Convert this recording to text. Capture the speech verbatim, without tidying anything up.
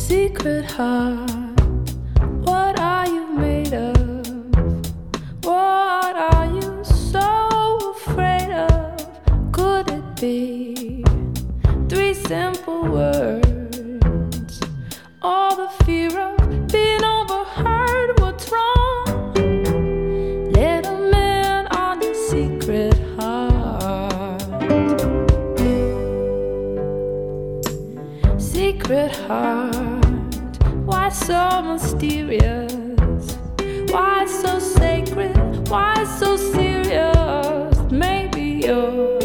Secret heart, what are you made of? What are you so afraid of? Could it be three simple words? All the fear of being overheard, what's wrong? Let them in on the secret heart. Secret heart, why so mysterious? Why so sacred? Why so serious? Maybe you're